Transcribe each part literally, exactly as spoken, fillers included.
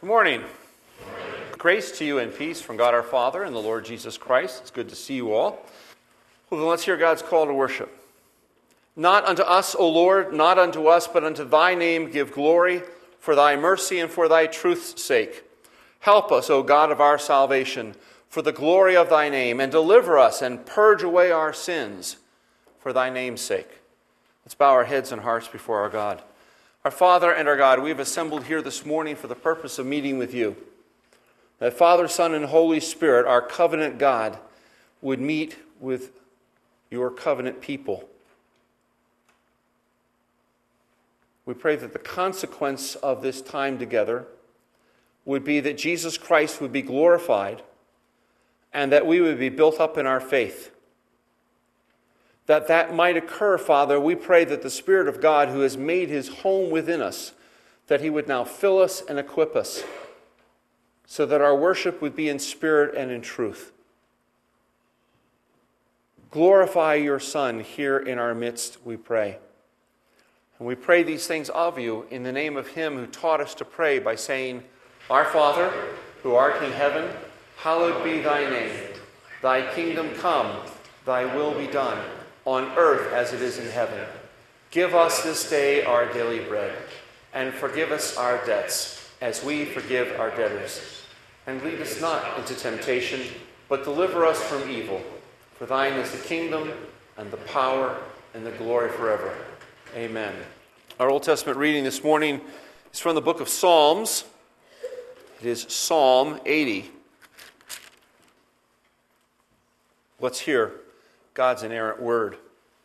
Good morning. Grace to you and peace from God our Father and the Lord Jesus Christ. It's good to see you all. Well, then let's hear God's call to worship. Not unto us, O Lord, not unto us, but unto thy name give glory, for thy mercy and for thy truth's sake. Help us, O God of our salvation, for the glory of thy name, and deliver us and purge away our sins for thy name's sake. Let's bow our heads and hearts before our God. Our Father and our God, we have assembled here this morning for the purpose of meeting with you. That Father, Son, and Holy Spirit, our covenant God, would meet with your covenant people. We pray that the consequence of this time together would be that Jesus Christ would be glorified and that we would be built up in our faith. That that might occur, Father, we pray that the Spirit of God, who has made his home within us, that he would now fill us and equip us so that our worship would be in spirit and in truth. Glorify your Son here in our midst, we pray. And we pray these things of you in the name of him who taught us to pray by saying, Our Father, who art in heaven, hallowed be thy name. Thy kingdom come, thy will be done, on earth as it is in heaven. Give us this day our daily bread, and forgive us our debts, as we forgive our debtors. And lead us not into temptation, but deliver us from evil. For thine is the kingdom, and the power, and the glory forever. Amen. Our Old Testament reading this morning is from the book of Psalms. It is Psalm eighty. Let's hear God's inerrant word.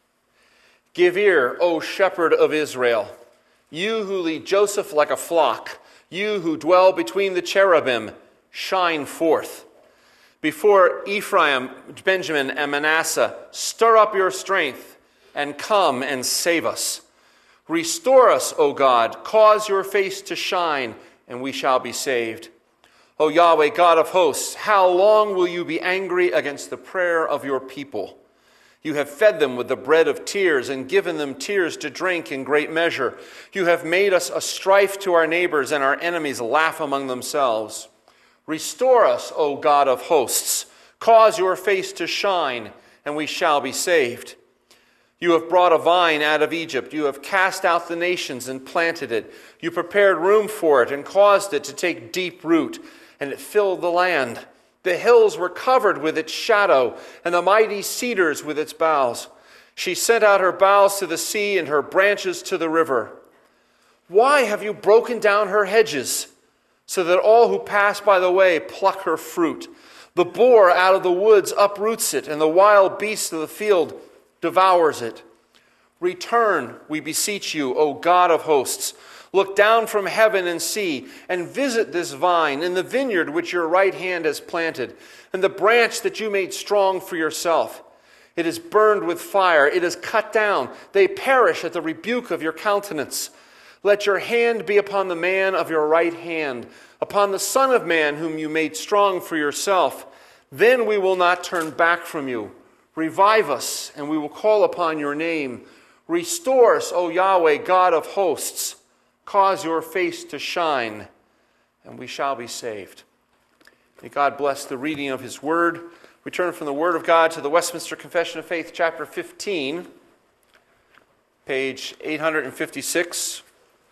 Give ear, O shepherd of Israel, you who lead Joseph like a flock, you who dwell between the cherubim, shine forth. Before Ephraim, Benjamin, and Manasseh, stir up your strength and come and save us. Restore us, O God, cause your face to shine, and we shall be saved. O Yahweh, God of hosts, how long will you be angry against the prayer of your people? You have fed them with the bread of tears and given them tears to drink in great measure. You have made us a strife to our neighbors, and our enemies laugh among themselves. Restore us, O God of hosts. Cause your face to shine, and we shall be saved. You have brought a vine out of Egypt. You have cast out the nations and planted it. You prepared room for it and caused it to take deep root, and it filled the land. The hills were covered with its shadow, and the mighty cedars with its boughs. She sent out her boughs to the sea and her branches to the river. Why have you broken down her hedges, so that all who pass by the way pluck her fruit? The boar out of the woods uproots it, and the wild beast of the field devours it. Return, we beseech you, O God of hosts. Look down from heaven and see, and visit this vine and the vineyard which your right hand has planted, and the branch that you made strong for yourself. It is burned with fire, it is cut down. They perish at the rebuke of your countenance. Let your hand be upon the man of your right hand, upon the Son of Man whom you made strong for yourself. Then we will not turn back from you. Revive us, and we will call upon your name. Restore us, O Yahweh, God of hosts. Cause your face to shine, and we shall be saved. May God bless the reading of his word. We turn from the word of God to the Westminster Confession of Faith, chapter fifteen, page eight hundred fifty-six.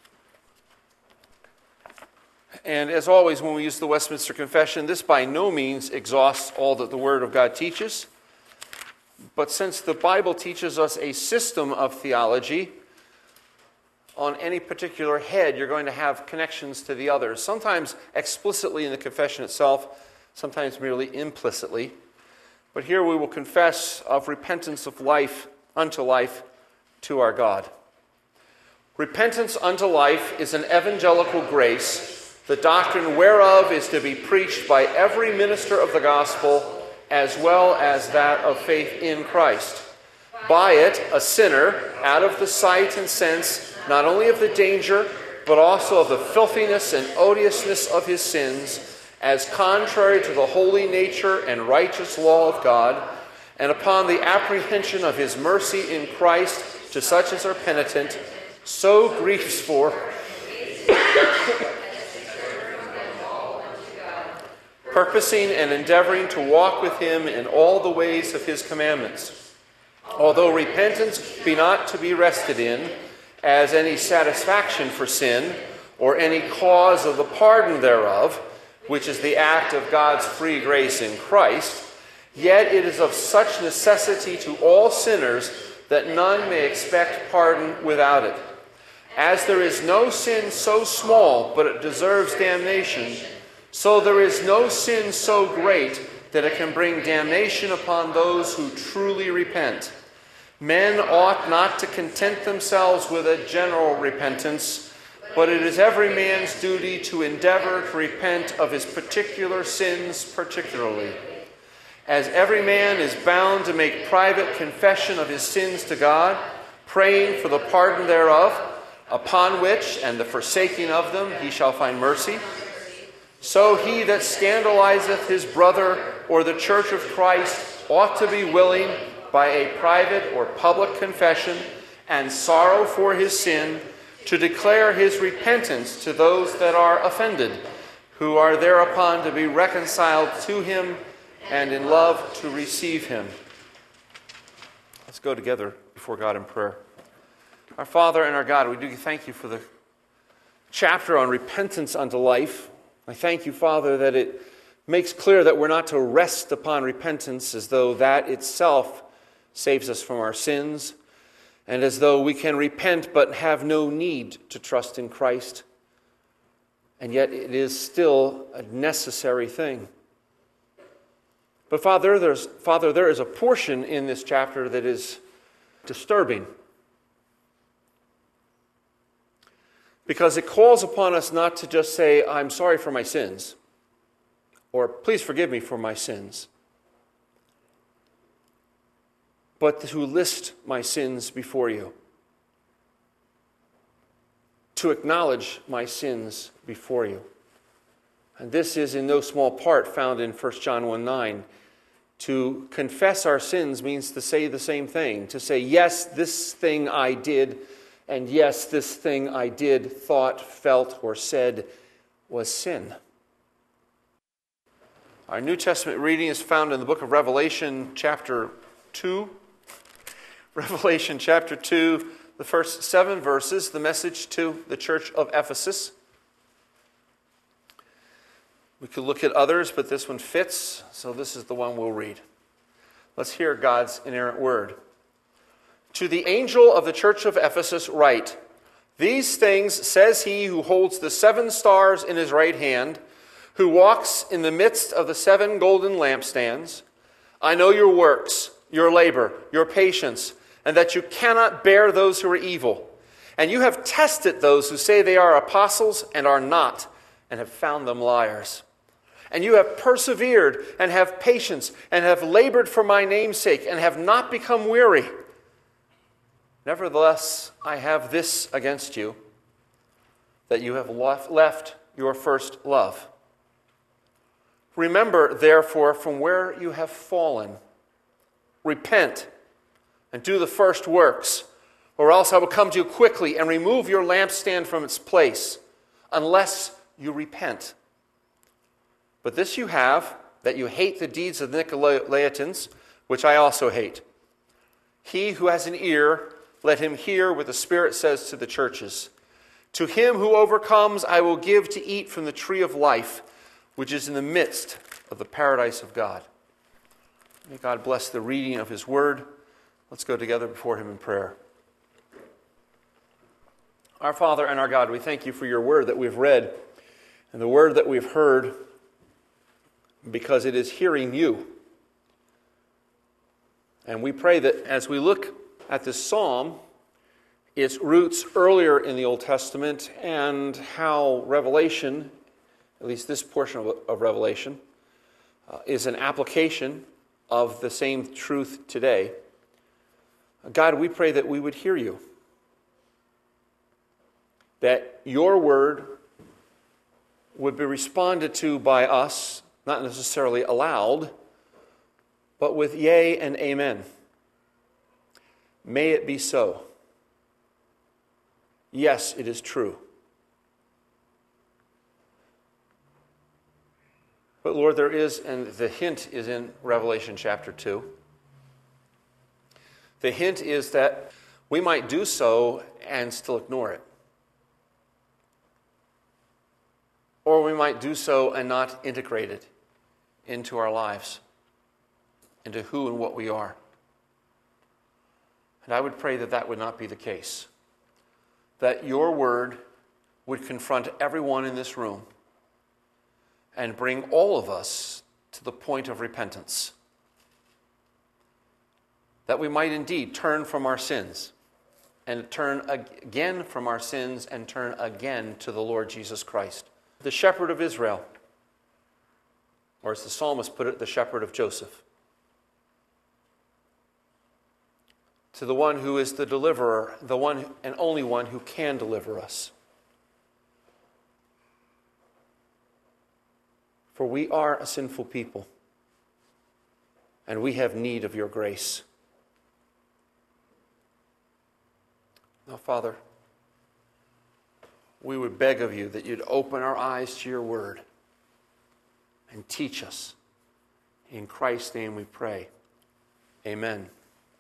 And as always, when we use the Westminster Confession, this by no means exhausts all that the Word of God teaches. But since the Bible teaches us a system of theology, on any particular head, you're going to have connections to the others, sometimes explicitly in the confession itself, sometimes merely implicitly. But here we will confess of repentance of life unto life to our God. Repentance unto life is an evangelical grace, the doctrine whereof is to be preached by every minister of the gospel, as well as that of faith in Christ. By it, a sinner, out of the sight and sense, not only of the danger, but also of the filthiness and odiousness of his sins, as contrary to the holy nature and righteous law of God, and upon the apprehension of his mercy in Christ to such as are penitent, so grieves for purposing and endeavoring to walk with him in all the ways of his commandments. Although repentance be not to be rested in as any satisfaction for sin, or any cause of the pardon thereof, which is the act of God's free grace in Christ, yet it is of such necessity to all sinners that none may expect pardon without it. As there is no sin so small, but it deserves damnation, so there is no sin so great that it can bring damnation upon those who truly repent. Men ought not to content themselves with a general repentance, but it is every man's duty to endeavor to repent of his particular sins particularly. As every man is bound to make private confession of his sins to God, praying for the pardon thereof, upon which and the forsaking of them he shall find mercy, so he that scandalizeth his brother or the church of Christ ought to be willing, by a private or public confession and sorrow for his sin, to declare his repentance to those that are offended, who are thereupon to be reconciled to him and in love to receive him. Let's go together before God in prayer. Our Father and our God, we do thank you for the chapter on repentance unto life. I thank you, Father, that it makes clear that we're not to rest upon repentance as though that itself saves us from our sins, and as though we can repent but have no need to trust in Christ. And yet it is still a necessary thing. But Father, there's, Father, there is a portion in this chapter that is disturbing, because it calls upon us not to just say, I'm sorry for my sins, or please forgive me for my sins, but to list my sins before you, to acknowledge my sins before you. And this is in no small part found in First John one nine. To confess our sins means to say the same thing, to say, yes, this thing I did, and yes, this thing I did, thought, felt, or said was sin. Our New Testament reading is found in the book of Revelation, chapter two. Revelation chapter two, the first seven verses, the message to the church of Ephesus. We could look at others, but this one fits, so this is the one we'll read. Let's hear God's inerrant word. To the angel of the church of Ephesus write, these things says he who holds the seven stars in his right hand, who walks in the midst of the seven golden lampstands. I know your works, your labor, your patience, and that you cannot bear those who are evil. And you have tested those who say they are apostles and are not, and have found them liars. And you have persevered and have patience and have labored for my name's sake and have not become weary. Nevertheless, I have this against you, that you have left your first love. Remember, therefore, from where you have fallen, repent and do the first works, or else I will come to you quickly and remove your lampstand from its place, unless you repent. But this you have, that you hate the deeds of the Nicolaitans, which I also hate. He who has an ear, let him hear what the Spirit says to the churches. To him who overcomes, I will give to eat from the tree of life, which is in the midst of the paradise of God. May God bless the reading of his word. Let's go together before him in prayer. Our Father and our God, we thank you for your word that we've read and the word that we've heard, because it is hearing you. And we pray that as we look at this psalm, its roots earlier in the Old Testament, and how Revelation, at least this portion of, of Revelation, uh, is an application of the same truth today. God, we pray that we would hear you, that your word would be responded to by us, not necessarily aloud, but with yea and amen. May it be so. Yes, it is true. But Lord, there is, and the hint is in Revelation chapter two. The hint is that we might do so and still ignore it. Or we might do so and not integrate it into our lives, into who and what we are. And I would pray that that would not be the case. That your word would confront everyone in this room and bring all of us to the point of repentance. That we might indeed turn from our sins and turn again from our sins and turn again to the Lord Jesus Christ, the shepherd of Israel, or as the psalmist put it, the shepherd of Joseph, to the one who is the deliverer, the one and only one who can deliver us. For we are a sinful people, and we have need of your grace. Now, Father, we would beg of you that you'd open our eyes to your word and teach us. In Christ's name we pray. Amen.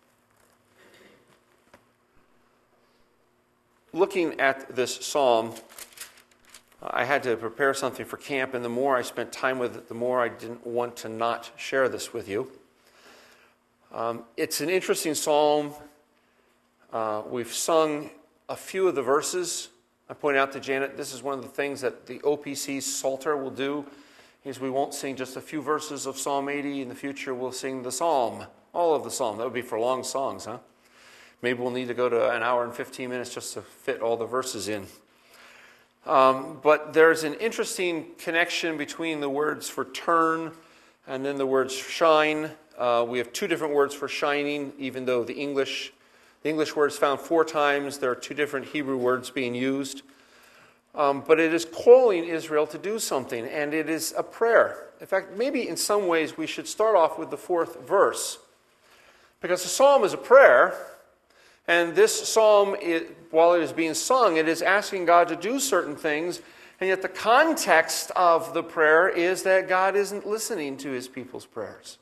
Looking at this psalm, I had to prepare something for camp, and the more I spent time with it, the more I didn't want to not share this with you. Um, it's an interesting psalm. Uh, we've sung a few of the verses. I pointed out to Janet, this is one of the things that the O P C's Psalter will do, is we won't sing just a few verses of Psalm eighty. In the future, we'll sing the psalm, all of the psalm. That would be for long songs, huh? Maybe we'll need to go to an hour and fifteen minutes just to fit all the verses in. Um, but there's an interesting connection between the words for turn and then the words shine. Uh, we have two different words for shining, even though the English the English word is found four times. There are two different Hebrew words being used. Um, but it is calling Israel to do something, and it is a prayer. In fact, maybe in some ways we should start off with the fourth verse. Because the psalm is a prayer, and this psalm, it, while it is being sung, it is asking God to do certain things, and yet the context of the prayer is that God isn't listening to his people's prayers.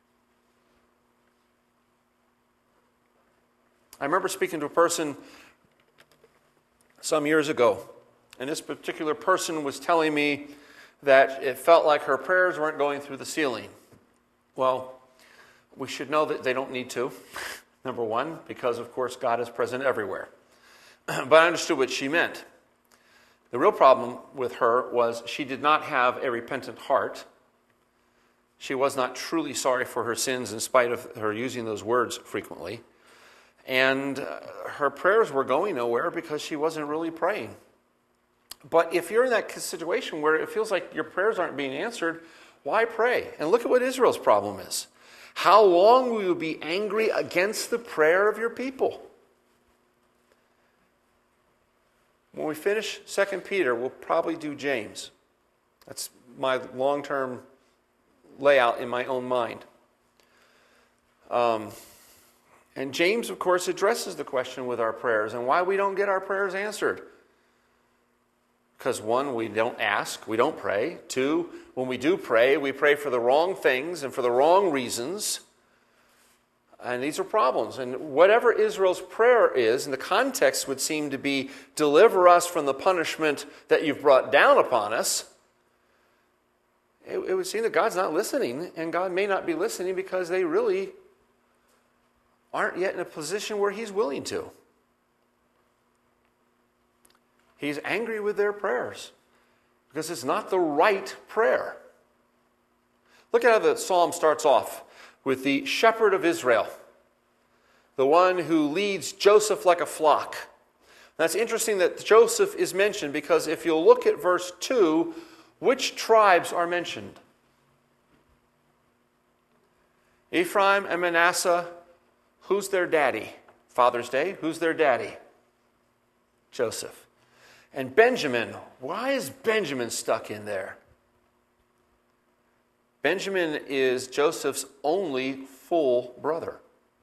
I remember speaking to a person some years ago, and this particular person was telling me that it felt like her prayers weren't going through the ceiling. Well, we should know that they don't need to. Number one, because, of course, God is present everywhere. But I understood what she meant. The real problem with her was she did not have a repentant heart. She was not truly sorry for her sins in spite of her using those words frequently. And uh, her prayers were going nowhere because she wasn't really praying. But if you're in that situation where it feels like your prayers aren't being answered, why pray? And look at what Israel's problem is. How long will you be angry against the prayer of your people? When we finish Second Peter, we'll probably do James. That's my long-term layout in my own mind. Um, and James, of course, addresses the question with our prayers and why we don't get our prayers answered. Because one, we don't ask, we don't pray. Two, when we do pray, we pray for the wrong things and for the wrong reasons. And these are problems. And whatever Israel's prayer is, and the context would seem to be, deliver us from the punishment that you've brought down upon us. It, it would seem that God's not listening, and God may not be listening because they really aren't yet in a position where he's willing to. He's angry with their prayers because it's not the right prayer. Look at how the psalm starts off with the shepherd of Israel, the one who leads Joseph like a flock. That's interesting that Joseph is mentioned because if you'll look at verse two, which tribes are mentioned? Ephraim and Manasseh. Who's their daddy? Father's Day. Who's their daddy? Joseph. And Benjamin, why is Benjamin stuck in there? Benjamin is Joseph's only full brother.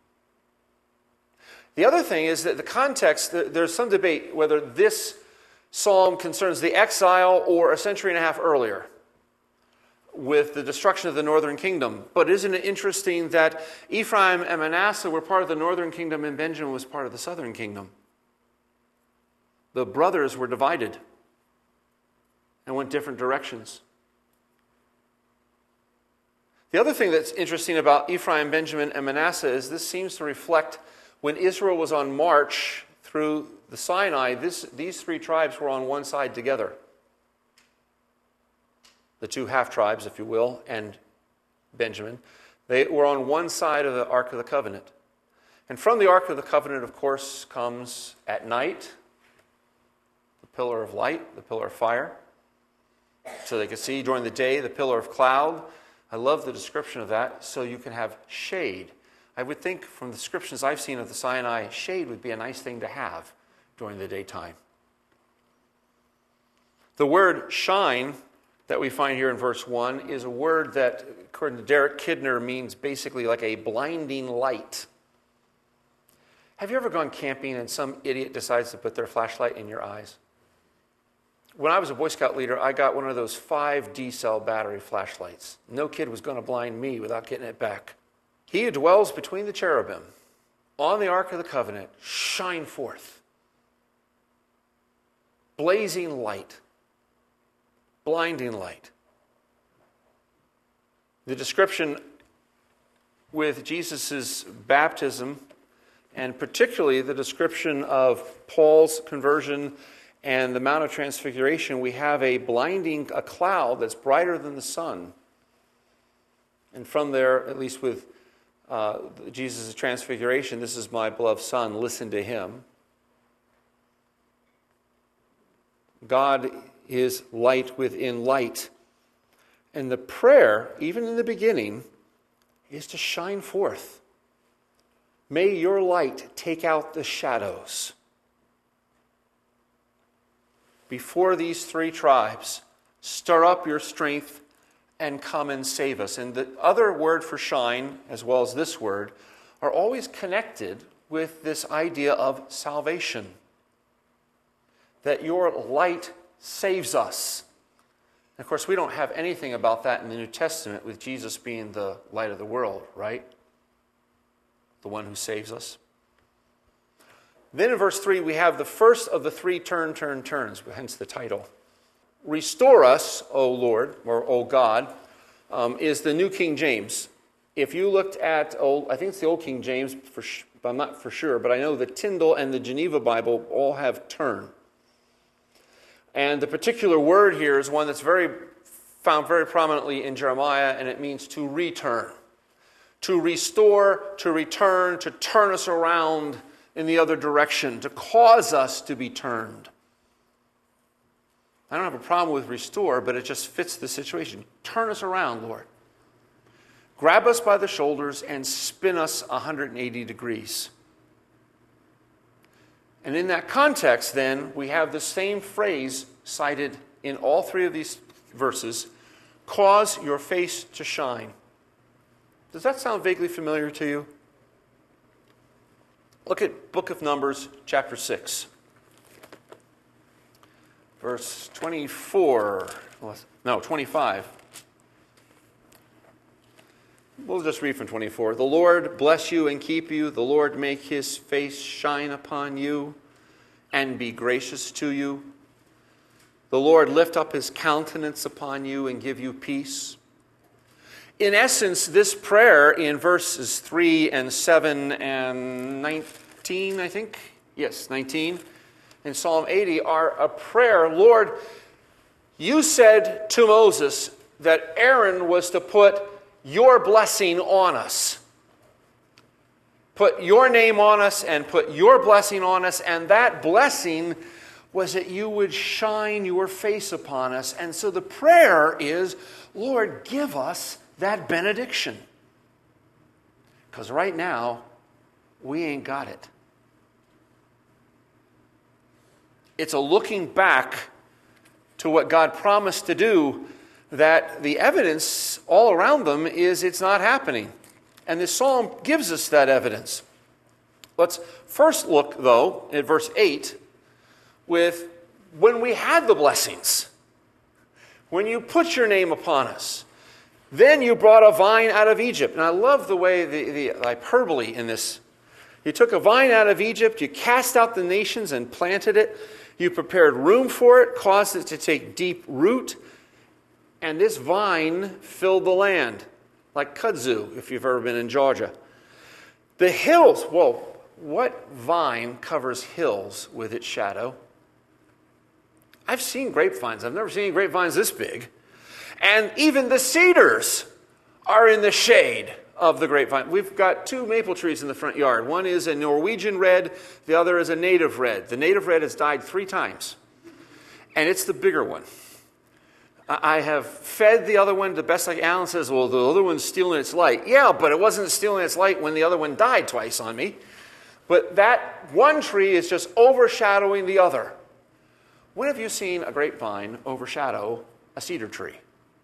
The other thing is that the context, there's some debate whether this psalm concerns the exile or a century and a half earlier. with the destruction of the northern kingdom. But isn't it interesting that Ephraim and Manasseh were part of the northern kingdom and Benjamin was part of the southern kingdom? The brothers were divided and went different directions. The other thing that's interesting about Ephraim, Benjamin, and Manasseh is this seems to reflect when Israel was on march through the Sinai, this, these three tribes were on one side together. The two half-tribes, if you will, and Benjamin. They were on one side of the Ark of the Covenant. And from the Ark of the Covenant, of course, comes at night the pillar of light, the pillar of fire. So they could see during the day the pillar of cloud. I love the description of that, so you can have shade. I would think from the descriptions I've seen of the Sinai, shade would be a nice thing to have during the daytime. The word shine that we find here in verse one is a word that, according to Derek Kidner, means basically like a blinding light. Have you ever gone camping and some idiot decides to put their flashlight in your eyes? When I was a Boy Scout leader, I got one of those five D-cell battery flashlights. No kid was going to blind me without getting it back. He who dwells between the cherubim on the Ark of the Covenant, shine forth. Blazing light. Blinding light. The description with Jesus' baptism, and particularly the description of Paul's conversion and the Mount of Transfiguration, we have a blinding, a cloud that's brighter than the sun. And from there, at least with uh, Jesus' transfiguration, this is my beloved Son, listen to him. God is light within light. And the prayer, even in the beginning, is to shine forth. May your light take out the shadows. Before these three tribes, stir up your strength and come and save us. And the other word for shine, as well as this word, are always connected with this idea of salvation. That your light saves us. And of course, we don't have anything about that in the New Testament with Jesus being the light of the world, right? The one who saves us. Then in verse three, we have the first of the three turn, turn, turns, hence the title. Restore us, O Lord, or O God, um, is the New King James. If you looked at, old, I think it's the Old King James, for, I'm not for sure, but I know the Tyndale and the Geneva Bible all have turn. And the particular word here is one that's very found very prominently in Jeremiah, and it means to return. To restore, to return, to turn us around in the other direction, to cause us to be turned. I don't have a problem with restore, but it just fits the situation. Turn us around, Lord. Grab us by the shoulders and spin us one hundred eighty degrees. And in that context, then, we have the same phrase cited in all three of these verses, cause your face to shine. Does that sound vaguely familiar to you? Look at Book of Numbers, chapter six. Verse twenty-four, no, twenty-five. We'll just read from twenty-four. The Lord bless you and keep you. The Lord make his face shine upon you and be gracious to you. The Lord lift up his countenance upon you and give you peace. In essence, this prayer in verses three and seven and nineteen, I think, yes, nineteen, in Psalm eighty are a prayer. Lord, you said to Moses that Aaron was to put your blessing on us. Put your name on us and put your blessing on us, and that blessing was that you would shine your face upon us. And so the prayer is, Lord, give us that benediction. Because right now, we ain't got it. It's a looking back to what God promised to do, that the evidence all around them is it's not happening. And this psalm gives us that evidence. Let's first look, though, at verse eight, with when we had the blessings. When you put your name upon us. Then you brought a vine out of Egypt. And I love the way the, the hyperbole in this. You took a vine out of Egypt, you cast out the nations and planted it. You prepared room for it, caused it to take deep root. And this vine filled the land, like kudzu, if you've ever been in Georgia. The hills, whoa, what vine covers hills with its shadow? I've seen grapevines. I've never seen grapevines this big. And even the cedars are in the shade of the grapevine. We've got two maple trees in the front yard. One is a Norwegian red. The other is a native red. The native red has died three times. And it's the bigger one. I have fed the other one the best I can. Alan says, well, the other one's stealing its light. Yeah, but it wasn't stealing its light when the other one died twice on me. But that one tree is just overshadowing the other. When have you seen a grapevine overshadow a cedar tree?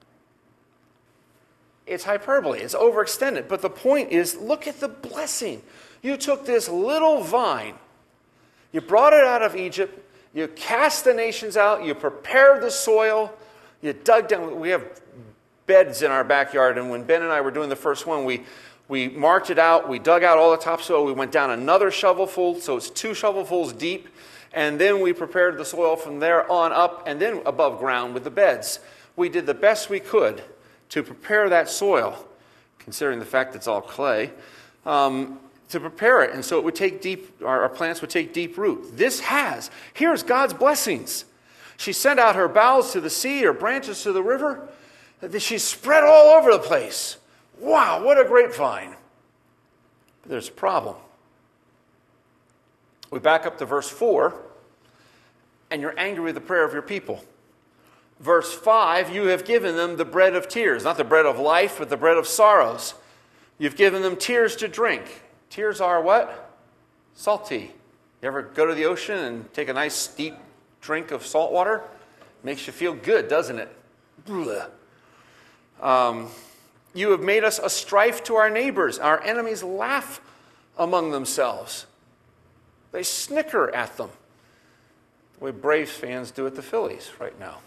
It's hyperbole. It's overextended. But the point is, look at the blessing. You took this little vine. You brought it out of Egypt. You cast the nations out. You prepared the soil. You dug down. We have beds in our backyard. And when Ben and I were doing the first one, we, we marked it out. We dug out all the topsoil. We went down another shovelful. So it's two shovelfuls deep. And then we prepared the soil from there on up and then above ground with the beds. We did the best we could to prepare that soil, considering the fact that it's all clay, um, to prepare it. And so it would take deep, our, our plants would take deep root. This has, here's God's blessings. She sent out her boughs to the sea, her branches to the river. She's spread all over the place. Wow, what a grapevine. But there's a problem. We back up to verse four, and you're angry with the prayer of your people. Verse five, you have given them the bread of tears. Not the bread of life, but the bread of sorrows. You've given them tears to drink. Tears are what? Salty. You ever go to the ocean and take a nice deep drink of salt water? Makes you feel good, doesn't it? Um, you have made us a strife to our neighbors. Our enemies laugh among themselves. They snicker at them. The way Braves fans do at the Phillies right now.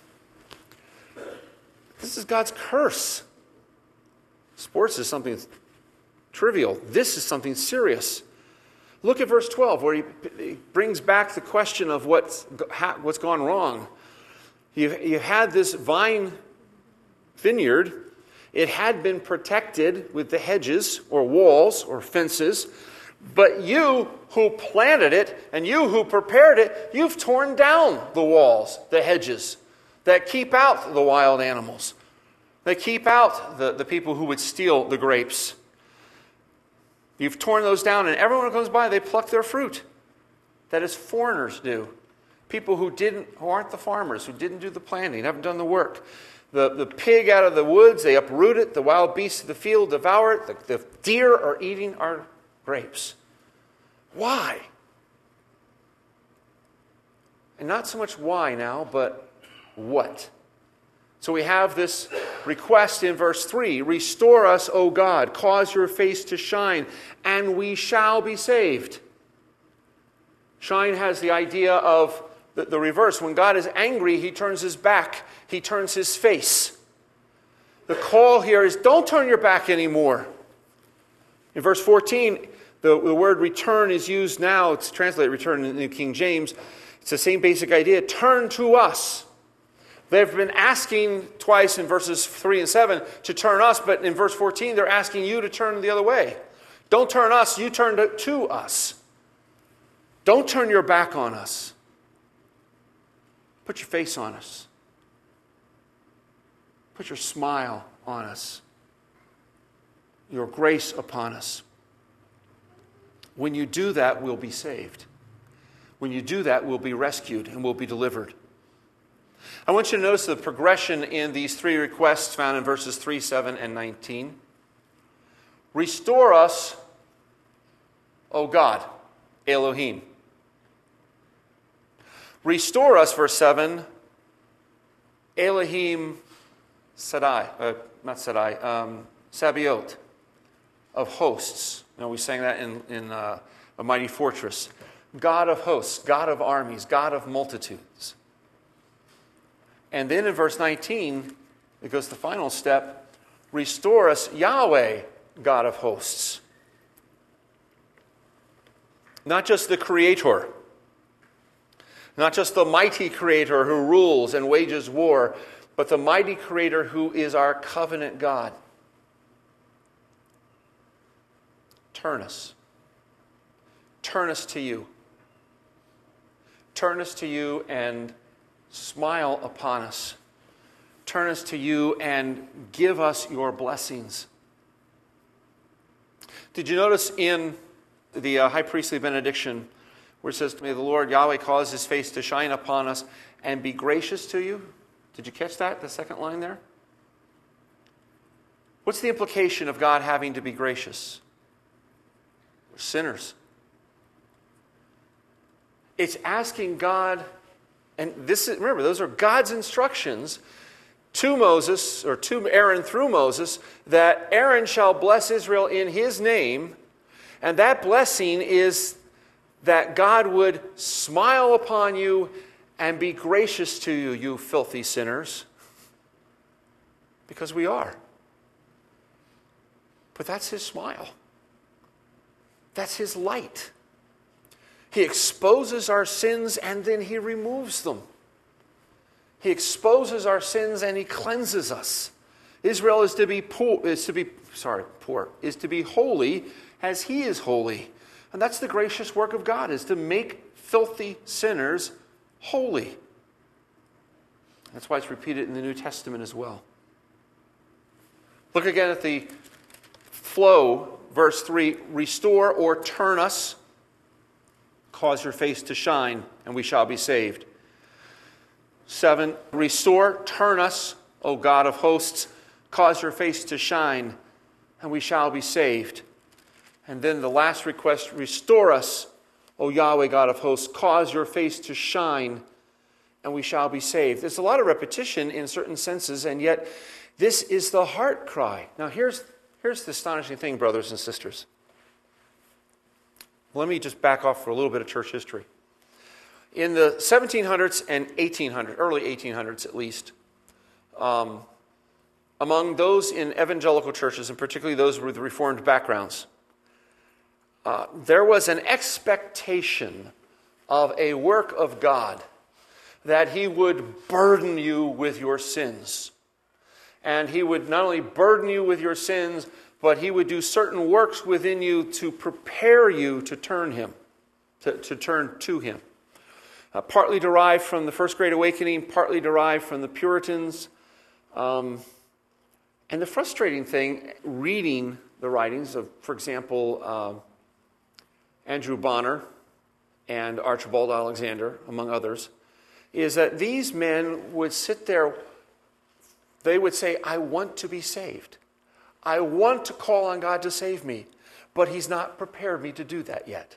This is God's curse. Sports is something trivial. This is something serious. Look at verse twelve, where he, he brings back the question of what's, what's gone wrong. You, you had this vine vineyard. It had been protected with the hedges or walls or fences. But you who planted it and you who prepared it, you've torn down the walls, the hedges that keep out the wild animals. They keep out the, the people who would steal the grapes. You've torn those down, and everyone who comes by, they pluck their fruit. That is, foreigners do. People who didn't, who aren't the farmers, who didn't do the planting, haven't done the work. The, the pig out of the woods, they uproot it. The wild beasts of the field devour it. The, the deer are eating our grapes. Why? And not so much why now, but what? So we have this request in verse three. Restore us, O God. Cause your face to shine, and we shall be saved. Shine has the idea of the, the reverse. When God is angry, he turns his back. He turns his face. The call here is don't turn your back anymore. In verse fourteen, the, the word return is used now. It's translated return in the King James. It's the same basic idea. Turn to us. They've been asking twice in verses three and seven to turn us, but in verse fourteen, they're asking you to turn the other way. Don't turn us, you turn to, to us. Don't turn your back on us. Put your face on us. Put your smile on us. Your grace upon us. When you do that, we'll be saved. When you do that, we'll be rescued and we'll be delivered. I want you to notice the progression in these three requests found in verses three, seven, and nineteen. Restore us, O God, Elohim. Restore us, verse seven, Elohim Shaddai, uh, not Shaddai, um, Sabaoth, of hosts. You know, we sang that in, in uh, A Mighty Fortress. God of hosts, God of armies, God of multitudes. And then in verse nineteen, it goes to the final step. Restore us, Yahweh, God of hosts. Not just the Creator, not just the mighty Creator who rules and wages war, but the mighty Creator who is our covenant God. Turn us. Turn us to you. Turn us to you and smile upon us. Turn us to you and give us your blessings. Did you notice in the uh, high priestly benediction where it says, may the Lord Yahweh cause his face to shine upon us and be gracious to you? Did you catch that, the second line there? What's the implication of God having to be gracious? We're sinners. It's asking God, and this is, remember, those are God's instructions to Moses, or to Aaron through Moses, that Aaron shall bless Israel in his name, and that blessing is that God would smile upon you and be gracious to you, you filthy sinners. Because we are. But that's his smile. That's his light. He exposes our sins and then he removes them. He exposes our sins and he cleanses us. Israel is to be poor, is to be sorry, poor, is to be holy as he is holy. And that's the gracious work of God, is to make filthy sinners holy. That's why it's repeated in the New Testament as well. Look again at the flow, verse three, restore or turn us, cause your face to shine, and we shall be saved. Seven, restore, turn us, O God of hosts, cause your face to shine, and we shall be saved. And then the last request, restore us, O Yahweh, God of hosts, cause your face to shine, and we shall be saved. There's a lot of repetition in certain senses, and yet this is the heart cry. Now here's, here's the astonishing thing, brothers and sisters. Let me just back off for a little bit of church history. In the seventeen hundreds and eighteen hundreds, early eighteen hundreds at least, um, among those in evangelical churches, and particularly those with Reformed backgrounds, uh, there was an expectation of a work of God that he would burden you with your sins. And he would not only burden you with your sins, but he would do certain works within you to prepare you to turn him, to, to turn to him. Uh, partly derived from the First Great Awakening, partly derived from the Puritans. Um, and the frustrating thing, reading the writings of, for example, uh, Andrew Bonner and Archibald Alexander, among others, is that these men would sit there, they would say, I want to be saved. I want to call on God to save me, but he's not prepared me to do that yet.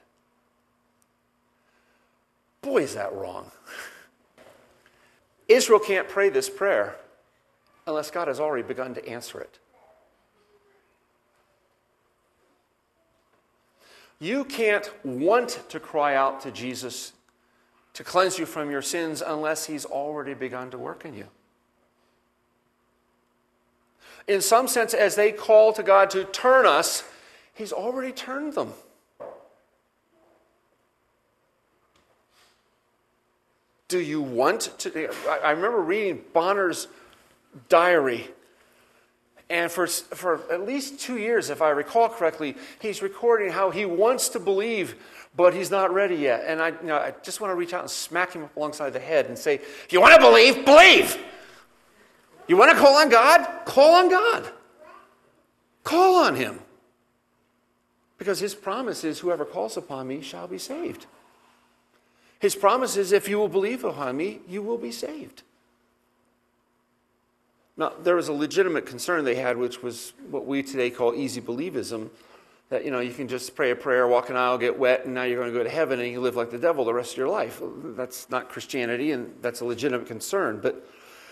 Boy, is that wrong. Israel can't pray this prayer unless God has already begun to answer it. You can't want to cry out to Jesus to cleanse you from your sins unless he's already begun to work in you. In some sense, as they call to God to turn us, he's already turned them. Do you want to? I remember reading Bonner's diary, and for, for at least two years, if I recall correctly, he's recording how he wants to believe, but he's not ready yet. And I, you know, I just want to reach out and smack him up alongside the head and say, if you want to believe, believe! You want to call on God? Call on God. Call on him. Because his promise is, whoever calls upon me shall be saved. His promise is, if you will believe upon me, you will be saved. Now, there was a legitimate concern they had, which was what we today call easy believism, that, you know, you can just pray a prayer, walk an aisle, get wet, and now you're going to go to heaven and you live like the devil the rest of your life. That's not Christianity, and that's a legitimate concern. But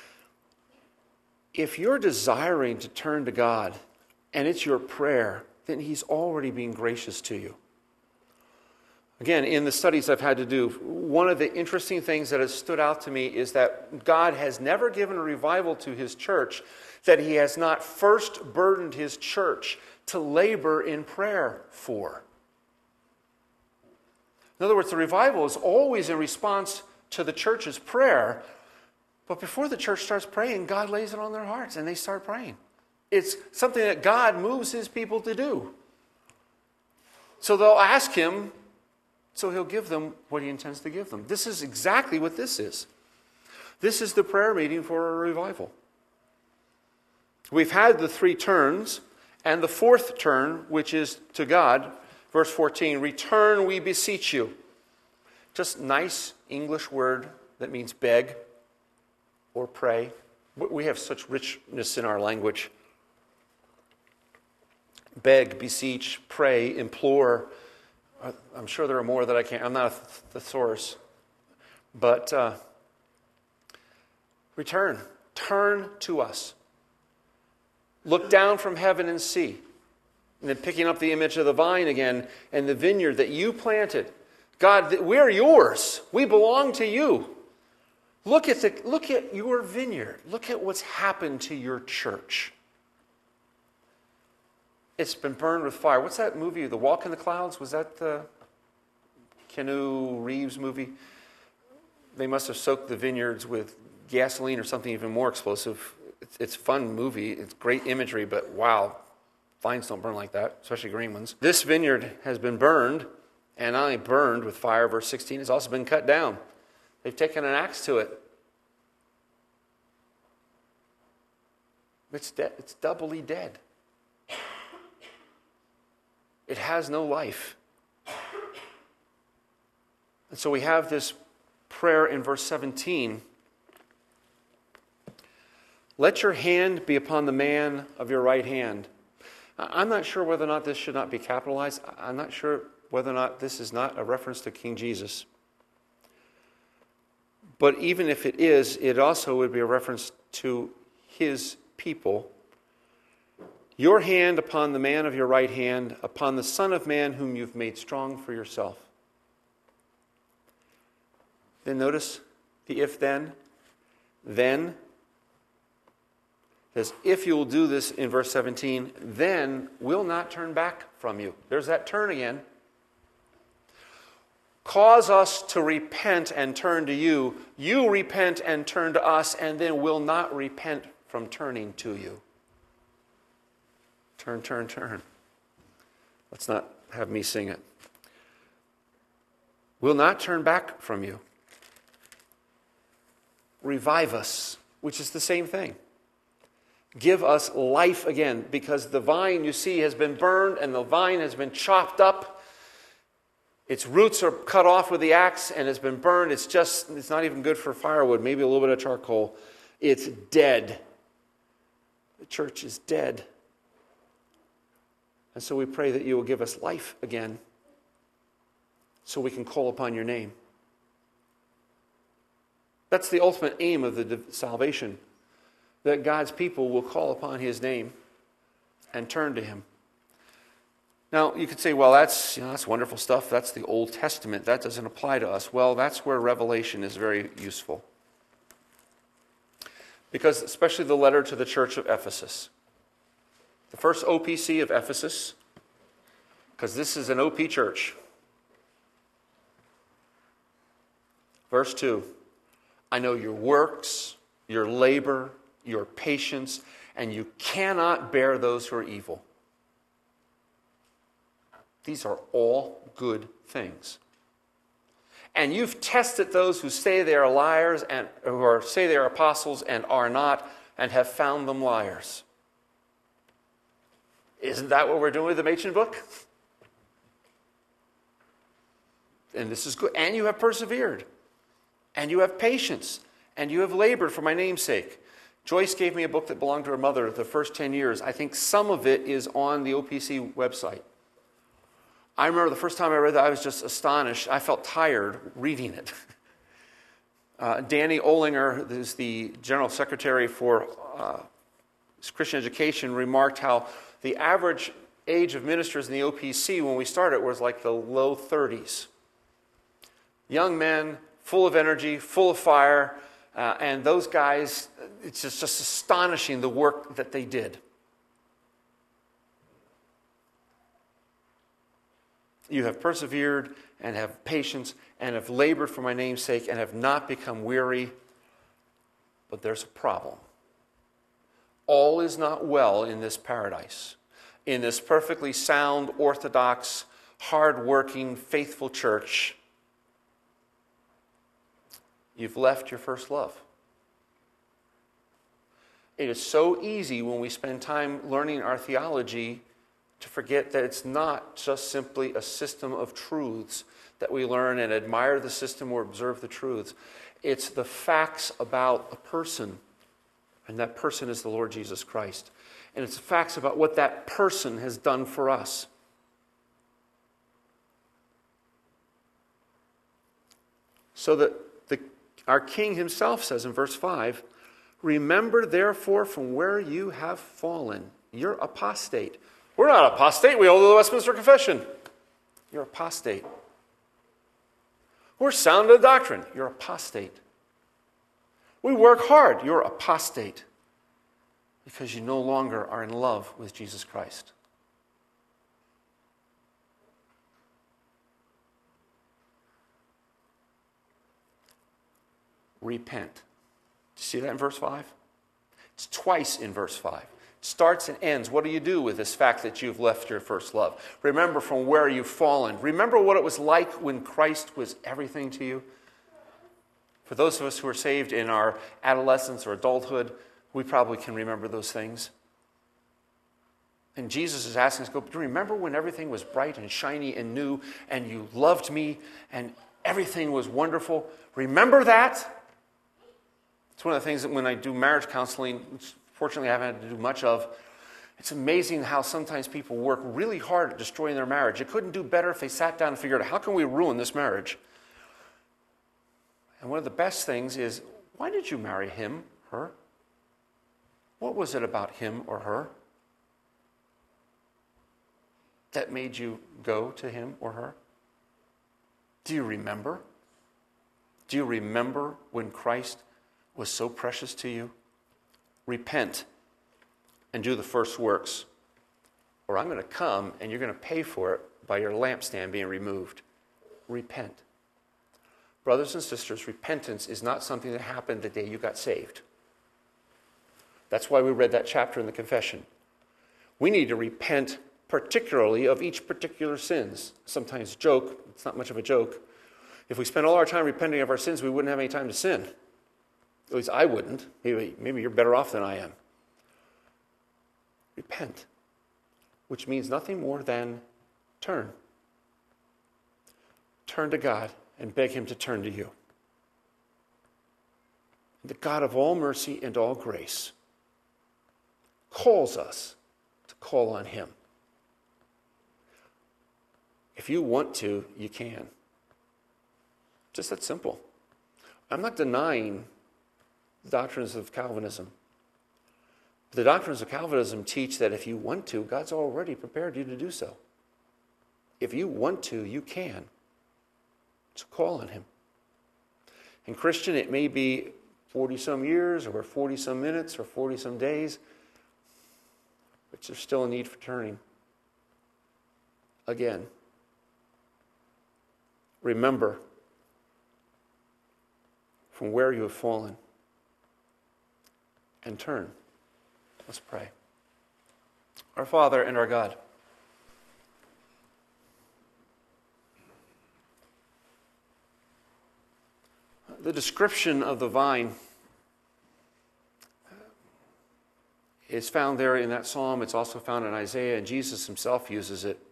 if you're desiring to turn to God, and it's your prayer, then he's already being gracious to you. Again, in the studies I've had to do, one of the interesting things that has stood out to me is that God has never given a revival to his church that he has not first burdened his church to labor in prayer for. In other words, the revival is always in response to the church's prayer, but before the church starts praying, God lays it on their hearts and they start praying. It's something that God moves his people to do. So they'll ask him, so he'll give them what he intends to give them. This is exactly what this is. This is the prayer meeting for a revival. We've had the three turns, and the fourth turn, which is to God, verse fourteen, return, we beseech you. Just nice English word that means beg or pray. We have such richness in our language. Beg, beseech, pray, implore. I'm sure there are more that I can't. I'm not a thesaurus. But uh, return. Turn to us. Look down from heaven and see. And then picking up the image of the vine again and the vineyard that you planted. God, we're yours. We belong to you. Look at the, look at your vineyard. Look at what's happened to your church. It's been burned with fire. What's that movie, The Walk in the Clouds? Was that the Keanu Reeves movie? They must have soaked the vineyards with gasoline or something even more explosive. It's, it's a fun movie. It's great imagery, but wow, vines don't burn like that, especially green ones. This vineyard has been burned, and not only burned with fire, verse sixteen, it's also been cut down. They've taken an axe to it. It's dead. It's doubly dead. It has no life. And so we have this prayer in verse seventeen. Let your hand be upon the man of your right hand. I'm not sure whether or not this should not be capitalized. I'm not sure whether or not this is not a reference to King Jesus. But even if it is, it also would be a reference to his people. Your hand upon the man of your right hand, upon the Son of Man whom you've made strong for yourself. Then notice the if then. Then, says, if you will do this in verse seventeen, then we'll not turn back from you. There's that turn again. Cause us to repent and turn to you. You repent and turn to us, and then we'll not repent from turning to you. Turn, turn, turn. Let's not have me sing it. We'll not turn back from you. Revive us, which is the same thing. Give us life again, because the vine, you see, has been burned and the vine has been chopped up. Its roots are cut off with the axe and has been burned. It's just, it's not even good for firewood, maybe a little bit of charcoal. It's dead. The church is dead. And so we pray that you will give us life again so we can call upon your name. That's the ultimate aim of the salvation, that God's people will call upon his name and turn to him. Now, you could say, well, that's, you know, that's wonderful stuff. That's the Old Testament. That doesn't apply to us. Well, that's where Revelation is very useful. Because especially the letter to the church of Ephesus. The first O P C of Ephesus, because this is an O P church. Verse two, I know your works, your labor, your patience, and you cannot bear those who are evil. These are all good things. And you've tested those who say they are liars and who are, say they are apostles and are not, and have found them liars. Isn't that what we're doing with the Machen book? And this is good. And you have persevered. And you have patience. And you have labored for my name's sake. Joyce gave me a book that belonged to her mother the first ten years. I think some of it is on the O P C website. I remember the first time I read that, I was just astonished. I felt tired reading it. Uh, Danny Olinger, who's the General Secretary for uh, Christian Education, remarked how the average age of ministers in the O P C when we started was like the low thirties. young men, full of energy, full of fire, uh, and those guys, it's just, just astonishing the work that they did. You have persevered and have patience and have labored for my name's sake and have not become weary. But there's a problem. All is not well in this paradise, in this perfectly sound, orthodox, hard-working, faithful church. You've left your first love. It is so easy when we spend time learning our theology to forget that it's not just simply a system of truths that we learn and admire the system or observe the truths. It's the facts about a person, and that person is the Lord Jesus Christ. And it's the facts about what that person has done for us. So that the, our King himself says in verse five, remember therefore from where you have fallen. You're apostate. We're not apostate. We hold the Westminster Confession. You're apostate. We're sound in doctrine. You're apostate. We work hard. You're apostate. Because you no longer are in love with Jesus Christ. Repent. Do you see that in verse five? It's twice in verse five. Starts and ends. What do you do with this fact that you've left your first love? Remember from where you've fallen. Remember what it was like when Christ was everything to you. For those of us who are saved in our adolescence or adulthood, we probably can remember those things. And Jesus is asking us, go, do you remember when everything was bright and shiny and new and you loved me and everything was wonderful? Remember that? It's one of the things that when I do marriage counseling, which fortunately I haven't had to do much of, it's amazing how sometimes people work really hard at destroying their marriage. It couldn't do better if they sat down and figured out, how can we ruin this marriage? And one of the best things is, why did you marry him, her? What was it about him or her that made you go to him or her? Do you remember? Do you remember when Christ was so precious to you? Repent and do the first works, or I'm going to come and you're going to pay for it by your lampstand being removed. Repent. Brothers and sisters, repentance is not something that happened the day you got saved. That's why we read that chapter in the confession. We need to repent particularly of each particular sins. Sometimes joke, it's not much of a joke. If we spend all our time repenting of our sins, we wouldn't have any time to sin. At least I wouldn't. Maybe, maybe you're better off than I am. Repent, which means nothing more than turn. Turn to God and beg him to turn to you. The God of all mercy and all grace calls us to call on him. If you want to, you can. Just that simple. I'm not denying the doctrines of Calvinism. The doctrines of Calvinism teach that if you want to, God's already prepared you to do so. If you want to, you can. So call on him. And Christian, it may be forty-some years or forty-some minutes or forty-some days, but there's still a need for turning. Again, remember from where you have fallen and turn. Let's pray. Our Father and our God, the description of the vine is found there in that psalm. It's also found in Isaiah, and Jesus himself uses it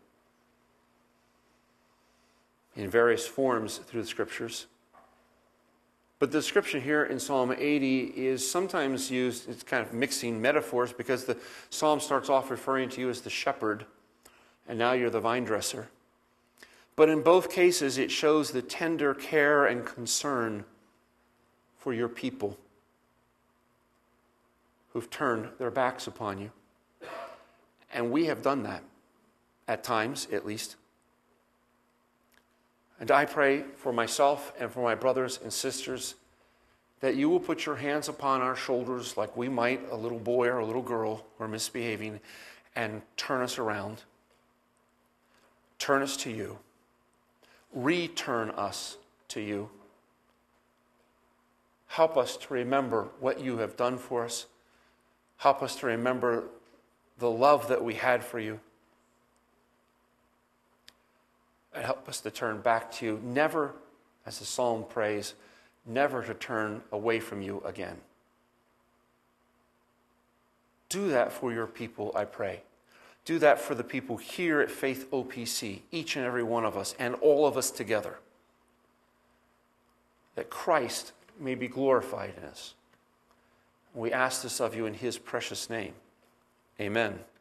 in various forms through the scriptures. But the description here in Psalm eighty is sometimes used, it's kind of mixing metaphors, because the psalm starts off referring to you as the shepherd, and now you're the vine dresser. But in both cases, it shows the tender care and concern for your people who've turned their backs upon you. And we have done that, at times at least. And I pray for myself and for my brothers and sisters that you will put your hands upon our shoulders like we might a little boy or a little girl who are misbehaving and turn us around. Turn us to you. Return us to you. Help us to remember what you have done for us. Help us to remember the love that we had for you. And help us to turn back to you, never, as the psalm prays, never to turn away from you again. Do that for your people, I pray. Do that for the people here at Faith O P C, each and every one of us, and all of us together. That Christ may be glorified in us. We ask this of you in his precious name. Amen.